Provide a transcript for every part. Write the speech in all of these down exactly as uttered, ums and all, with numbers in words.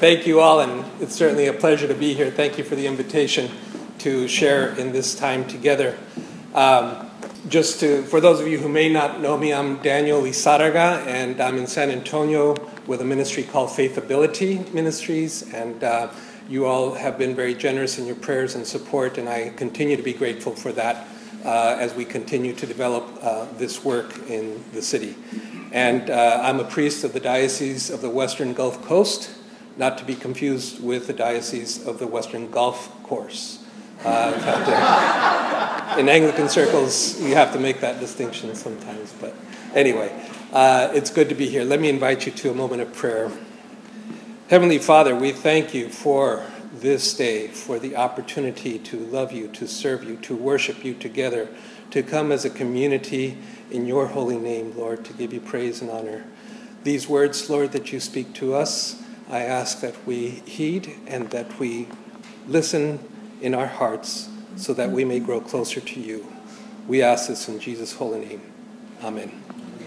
Thank you all, and it's certainly a pleasure to be here. Thank you for the invitation to share in this time together. Um, just to, for those of you who may not know me, I'm Daniel Lizarraga, and I'm in San Antonio with a ministry called Faithability Ministries, and uh, you all have been very generous in your prayers and support, and I continue to be grateful for that uh, as we continue to develop uh, this work in the city. And uh, I'm a priest of the Diocese of the Western Gulf Coast, not to be confused with the Diocese of the Western Golf Course. Uh, in, fact, uh, in Anglican circles, you have to make that distinction sometimes. But anyway, uh, it's good to be here. Let me invite you to a moment of prayer. Heavenly Father, we thank you for this day, for the opportunity to love you, to serve you, to worship you together, to come as a community in your holy name, Lord, to give you praise and honor. These words, Lord, that you speak to us, I ask that we heed and that we listen in our hearts so that we may grow closer to you. We ask this in Jesus' holy name. Amen.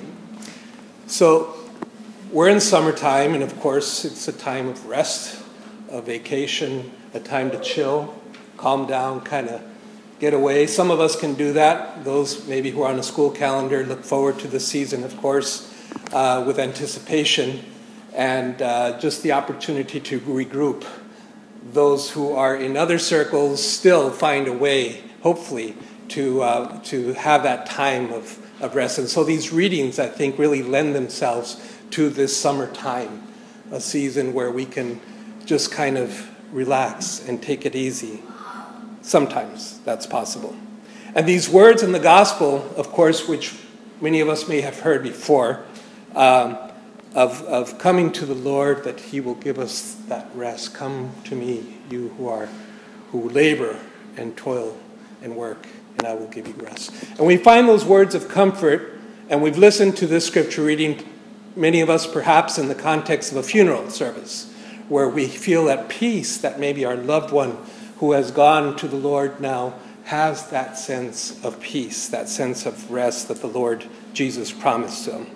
So we're in summertime, and of course it's a time of rest, a vacation, a time to chill, calm down, kind of get away. Some of us can do that. Those maybe who are on a school calendar look forward to the season, of course, uh, with anticipation. And uh, just the opportunity to regroup. Those who are in other circles still find a way, hopefully, to uh, to have that time of, of rest. And so these readings, I think, really lend themselves to this summertime, a season where we can just kind of relax and take it easy. Sometimes that's possible. And these words in the gospel, of course, which many of us may have heard before, um, Of, of coming to the Lord, that he will give us that rest. Come to me, you who are who labor and toil and work, and I will give you rest. And we find those words of comfort, and we've listened to this scripture reading, many of us perhaps in the context of a funeral service, where we feel at peace that maybe our loved one who has gone to the Lord now has that sense of peace, that sense of rest that the Lord Jesus promised them.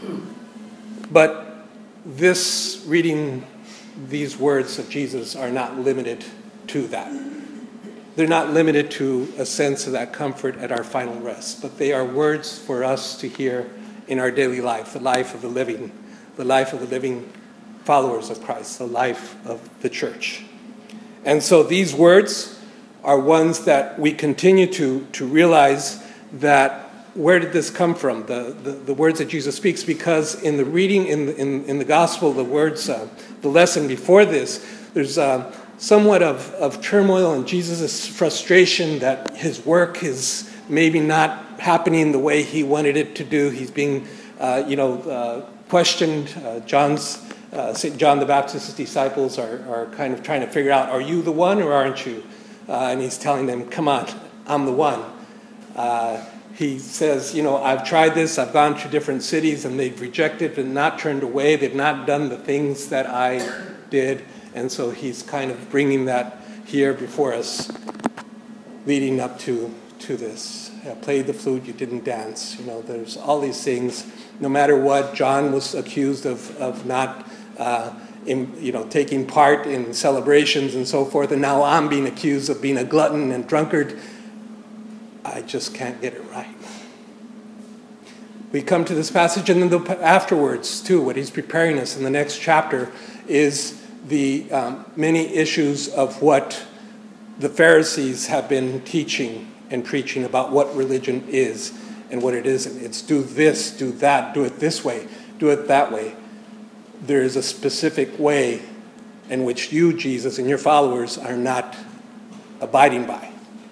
But this reading, these words of Jesus are not limited to that. They're not limited to a sense of that comfort at our final rest, but they are words for us to hear in our daily life, the life of the living, the life of the living followers of Christ, the life of the church. And so these words are ones that we continue to, to realize that where did this come from, the, the, the words that Jesus speaks? Because in the reading, in the, in, in the gospel, the words, uh, the lesson before this, there's uh, somewhat of, of turmoil and Jesus' frustration that his work is maybe not happening the way he wanted it to do. He's being, uh, you know, uh, questioned. Uh, John's, uh, Saint John the Baptist's disciples are, are kind of trying to figure out, are you the one or aren't you? Uh, and he's telling them, come on, I'm the one. Uh, He says, you know, I've tried this, I've gone to different cities, and they've rejected and not turned away. They've not done the things that I did. And so he's kind of bringing that here before us, leading up to, to this. I played the flute, you didn't dance. You know, there's all these things. No matter what, John was accused of, of not, uh, in, you know, taking part in celebrations and so forth. And now I'm being accused of being a glutton and drunkard. I just can't get it right. We come to this passage, and then the, afterwards, too, what he's preparing us in the next chapter is the um, many issues of what the Pharisees have been teaching and preaching about what religion is and what it isn't. It's do this, do that, do it this way, do it that way. There is a specific way in which you, Jesus, and your followers are not abiding by.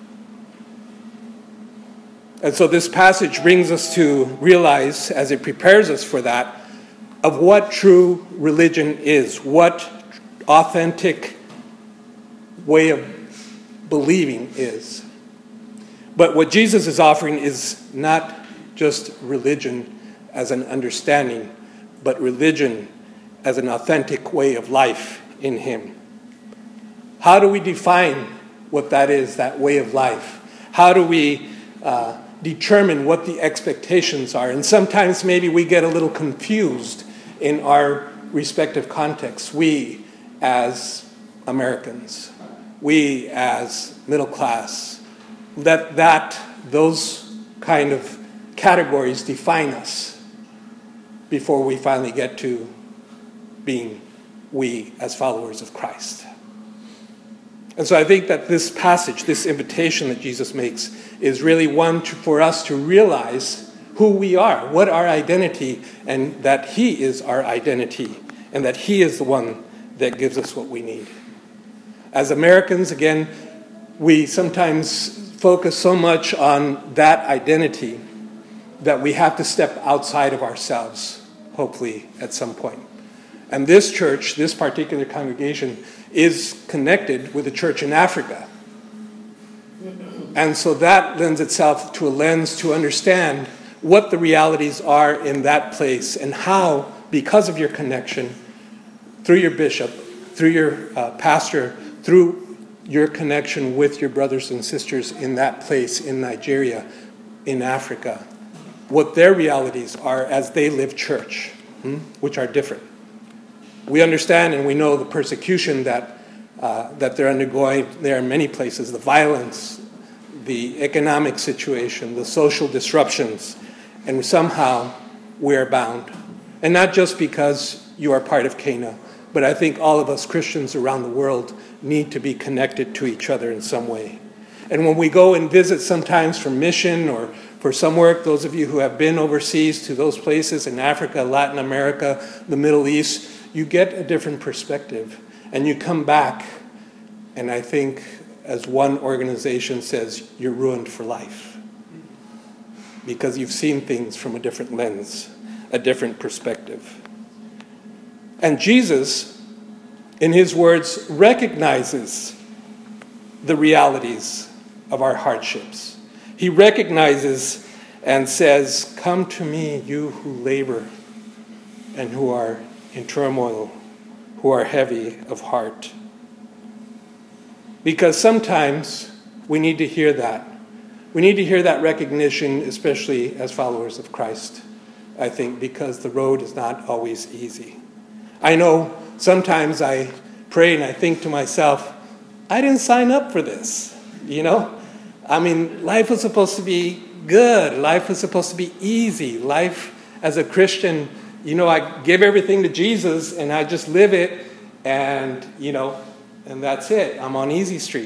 And so this passage brings us to realize, as it prepares us for that, of what true religion is, what authentic way of believing is. But what Jesus is offering is not just religion as an understanding, but religion as an authentic way of life in him. How do we define what that is, that way of life? How do we uh, determine what the expectations are? And sometimes maybe we get a little confused in our respective contexts. We as Americans, we as middle class, let that, those kind of categories define us before we finally get to being we as followers of Christ. And so I think that this passage, this invitation that Jesus makes, is really one to, for us to realize who we are, what our identity, and that he is our identity, and that he is the one that gives us what we need. As Americans, again, we sometimes focus so much on that identity that we have to step outside of ourselves, hopefully, at some point. And this church, this particular congregation, is connected with a church in Africa. And so that lends itself to a lens to understand what the realities are in that place and how, because of your connection, through your bishop, through your uh, pastor, through your connection with your brothers and sisters in that place, in Nigeria, in Africa, what their realities are as they live church, hmm, which are different. We understand and we know the persecution that uh, that they're undergoing there in many places, the violence, the economic situation, the social disruptions, and somehow we're bound. And not just because you are part of Cana, but I think all of us Christians around the world need to be connected to each other in some way. And when we go and visit sometimes for mission or for some work, those of you who have been overseas to those places in Africa, Latin America, the Middle East, you get a different perspective. And you come back, and I think, as one organization says, you're ruined for life. Because you've seen things from a different lens, a different perspective. And Jesus, in his words, recognizes the realities of our hardships. He recognizes and says, "Come to me, you who labor and who are in turmoil, who are heavy of heart." Because sometimes we need to hear that. We need to hear that recognition, especially as followers of Christ, I think, because the road is not always easy. I know sometimes I pray and I think to myself, I didn't sign up for this, you know? I mean, life was supposed to be good. Life was supposed to be easy. Life as a Christian, you know, I give everything to Jesus and I just live it and, you know, and that's it. I'm on easy street.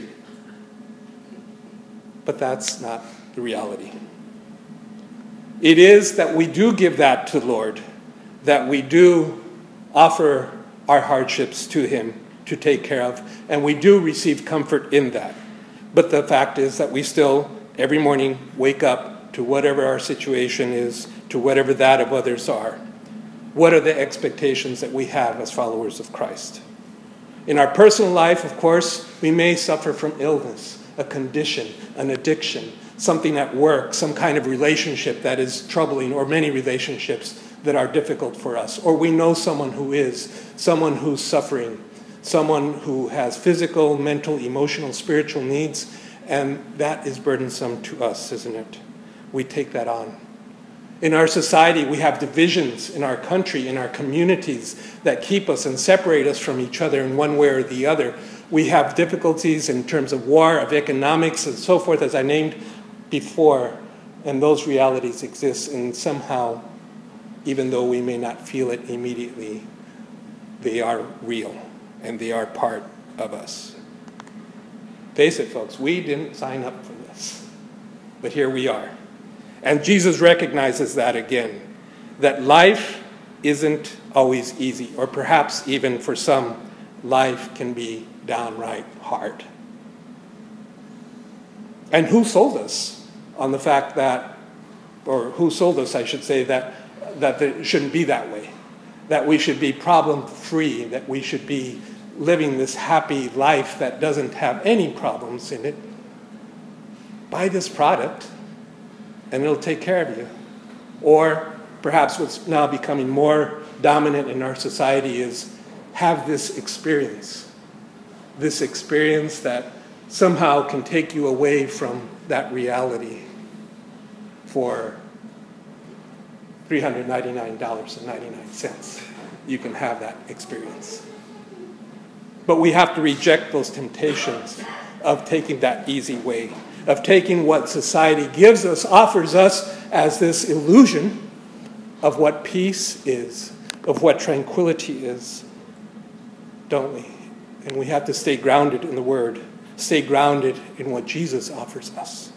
But that's not the reality. It is that we do give that to the Lord, that we do offer our hardships to him to take care of, and we do receive comfort in that. But the fact is that we still, every morning, wake up to whatever our situation is, to whatever that of others are. What are the expectations that we have as followers of Christ? In our personal life, of course, we may suffer from illness, a condition, an addiction, something at work, some kind of relationship that is troubling, or many relationships that are difficult for us. Or we know someone who is, someone who's suffering, someone who has physical, mental, emotional, spiritual needs, and that is burdensome to us, isn't it? We take that on. In our society, we have divisions in our country, in our communities that keep us and separate us from each other in one way or the other. We have difficulties in terms of war, of economics, and so forth, as I named before, and those realities exist, and somehow, even though we may not feel it immediately, they are real, and they are part of us. Face it, folks, we didn't sign up for this, but here we are. And Jesus recognizes that again, that life isn't always easy, or perhaps even for some, life can be downright hard. And who sold us on the fact that, or who sold us, I should say, that, that it shouldn't be that way, that we should be problem-free, that we should be living this happy life that doesn't have any problems in it? Buy this product, and it'll take care of you. Or perhaps what's now becoming more dominant in our society is have this experience, this experience that somehow can take you away from that reality for three hundred ninety-nine dollars and ninety-nine cents. You can have that experience. But we have to reject those temptations of taking that easy way, of taking what society gives us, offers us as this illusion of what peace is, of what tranquility is, don't we? And we have to stay grounded in the Word, stay grounded in what Jesus offers us.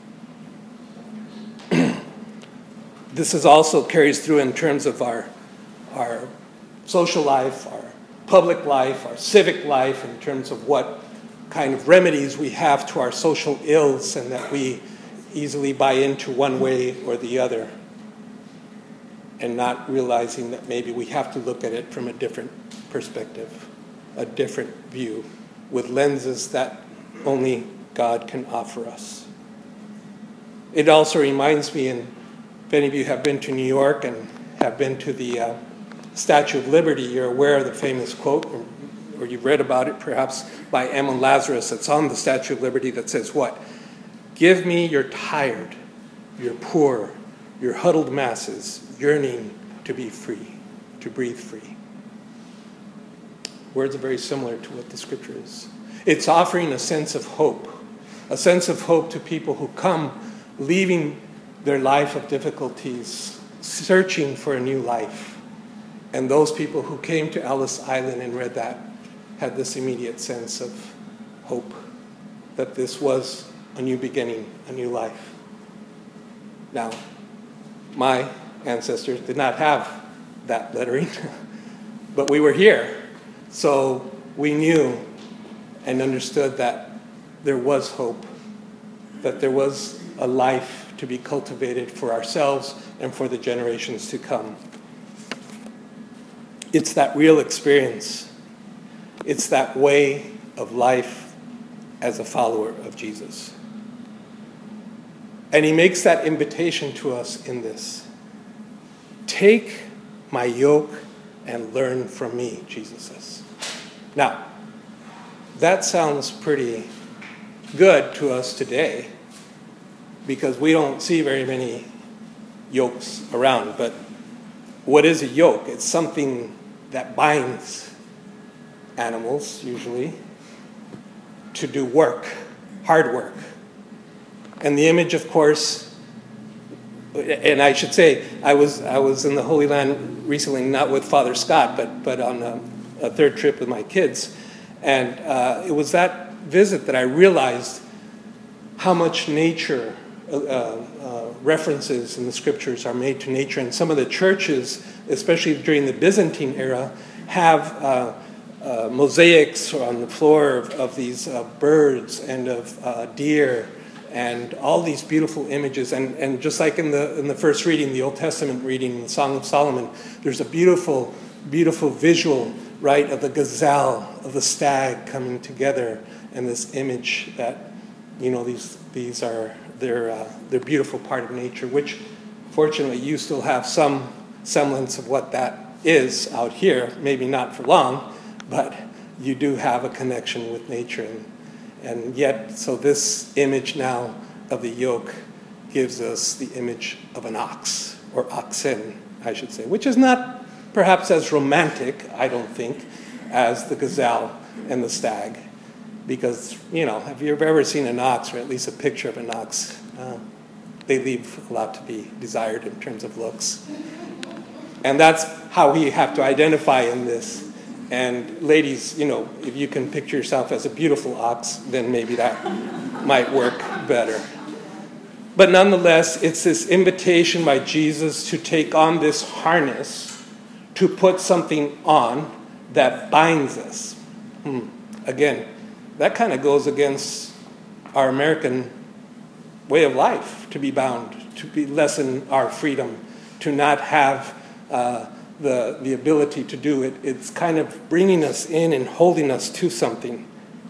This is also carries through in terms of our, our social life, our public life, our civic life, in terms of what kind of remedies we have to our social ills, and that we easily buy into one way or the other, and not realizing that maybe we have to look at it from a different perspective, a different view, with lenses that only God can offer us. It also reminds me, and if any of you have been to New York and have been to the uh, Statue of Liberty, you're aware of the famous quote, or, or you've read about it perhaps, by Emil Lazarus that's on the Statue of Liberty that says what? "Give me your tired, your poor, your huddled masses yearning to be free, to breathe free." Words are very similar to what the scripture is. It's offering a sense of hope, a sense of hope to people who come leaving their life of difficulties, searching for a new life. And those people who came to Ellis Island and read that had this immediate sense of hope, that this was a new beginning, a new life. Now, my ancestors did not have that lettering, but we were here, so we knew and understood that there was hope, that there was a life to be cultivated for ourselves and for the generations to come. It's that real experience. It's that way of life as a follower of Jesus. And he makes that invitation to us in this. "Take my yoke and learn from me," Jesus says. Now, that sounds pretty good to us today, because we don't see very many yokes around. But what is a yoke? It's something that binds animals, usually, to do work, hard work. And the image, of course, and I should say, I was I was in the Holy Land recently, not with Father Scott, but, but on a, a third trip with my kids. And uh, it was that visit that I realized how much nature Uh, uh, references in the scriptures are made to nature. And some of the churches, especially during the Byzantine era, have uh, uh, mosaics on the floor of, of these uh, birds and of uh, deer and all these beautiful images. And, and just like in the in the first reading, the Old Testament reading, the Song of Solomon, there's a beautiful, beautiful visual, right, of the gazelle, of the stag coming together, and this image that, you know, these these are They're, uh, they're a beautiful part of nature, which fortunately you still have some semblance of what that is out here. Maybe not for long, but you do have a connection with nature. And, and yet, so this image now of the yoke gives us the image of an ox, or oxen, I should say, which is not perhaps as romantic, I don't think, as the gazelle and the stag. Because, you know, have you ever seen an ox, or at least a picture of an ox? Uh, they leave a lot to be desired in terms of looks. And that's how we have to identify in this. And ladies, you know, if you can picture yourself as a beautiful ox, then maybe that might work better. But nonetheless, it's this invitation by Jesus to take on this harness, to put something on that binds us. Hmm. Again, that kind of goes against our American way of life, to be bound, to be lessen our freedom, to not have uh, the, the ability to do it. It's kind of bringing us in and holding us to something.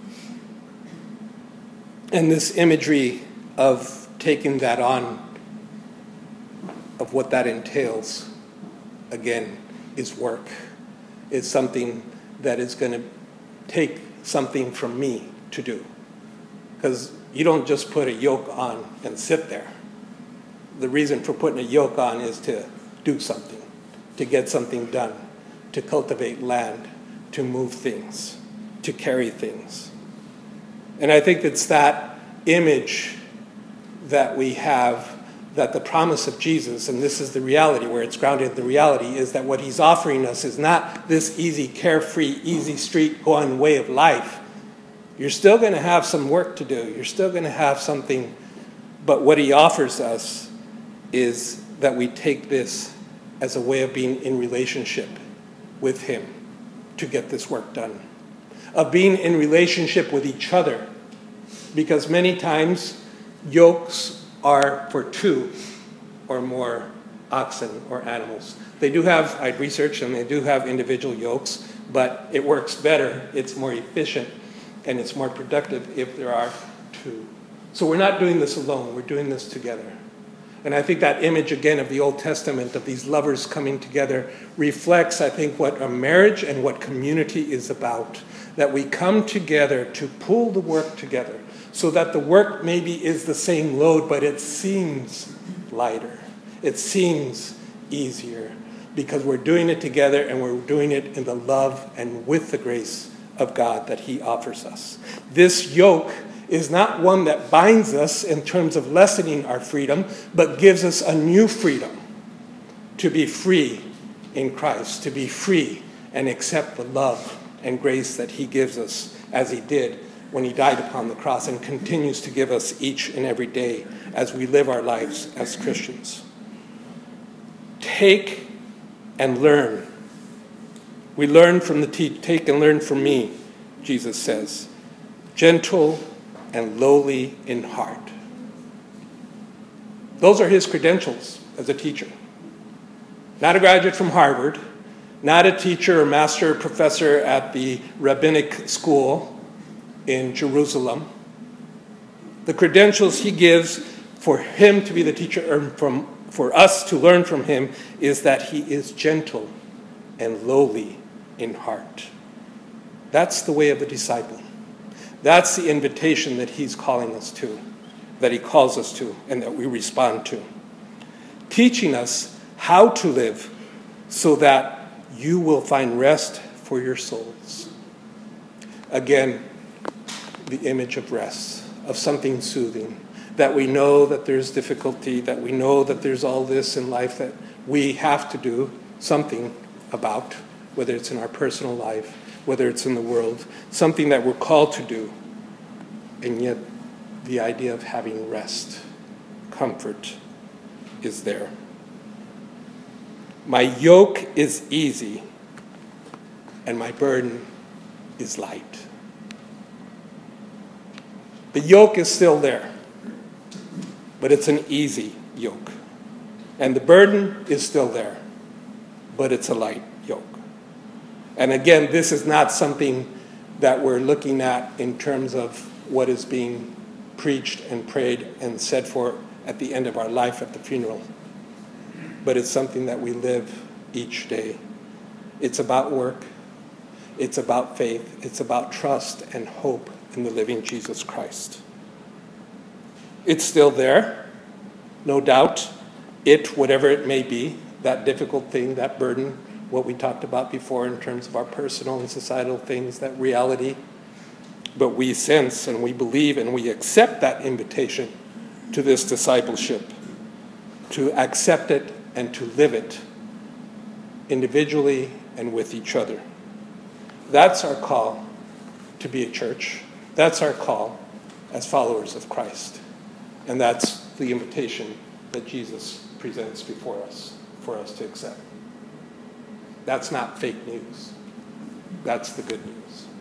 And this imagery of taking that on, of what that entails, again, is work. It's something that is going to take something from me to do. Because you don't just put a yoke on and sit there. The reason for putting a yoke on is to do something, to get something done, to cultivate land, to move things, to carry things. And I think it's that image that we have, that the promise of Jesus, and this is the reality, where it's grounded in the reality, is that what he's offering us is not this easy, carefree, easy street going way of life. You're still going to have some work to do. You're still going to have something. But what he offers us is that we take this as a way of being in relationship with him to get this work done. Of being in relationship with each other. Because many times, yokes are for two or more oxen or animals. They do have, I researched, and they do have individual yokes, but it works better, it's more efficient, and it's more productive if there are two. So we're not doing this alone, we're doing this together. And I think that image, again, of the Old Testament, of these lovers coming together, reflects, I think, what a marriage and what community is about. That we come together to pull the work together, so that the work maybe is the same load, but it seems lighter. It seems easier, because we're doing it together, and we're doing it in the love and with the grace of God that he offers us. This yoke is not one that binds us in terms of lessening our freedom, but gives us a new freedom to be free in Christ, to be free and accept the love and grace that he gives us, as he did when he died upon the cross, and continues to give us each and every day as we live our lives as Christians. Take and learn. We learn from the te- take and learn from me, Jesus says. Gentle and lowly in heart. Those are his credentials as a teacher. Not a graduate from Harvard, not a teacher or master or professor at the rabbinic school in Jerusalem. The credentials he gives for him to be the teacher, or from, for us to learn from him, is that he is gentle and lowly in heart. That's the way of a disciple. That's the invitation that he's calling us to, that he calls us to, and that we respond to. Teaching us how to live so that you will find rest for your souls. Again, the image of rest, of something soothing, that we know that there's difficulty, that we know that there's all this in life that we have to do something about, whether it's in our personal life, whether it's in the world, something that we're called to do. And yet, the idea of having rest, comfort, is there. My yoke is easy, and my burden is light. The yoke is still there, but it's an easy yoke. And the burden is still there, but it's a light yoke. And again, this is not something that we're looking at in terms of what is being preached and prayed and said for at the end of our life at the funeral. But it's something that we live each day. It's about work. It's about faith. It's about trust and hope in the living Jesus Christ. It's still there, no doubt. It, whatever it may be, that difficult thing, that burden, what we talked about before in terms of our personal and societal things, that reality. But we sense and we believe and we accept that invitation to this discipleship, to accept it and to live it individually and with each other. That's our call to be a church. That's our call as followers of Christ. And that's the invitation that Jesus presents before us for us to accept. That's not fake news. That's the good news.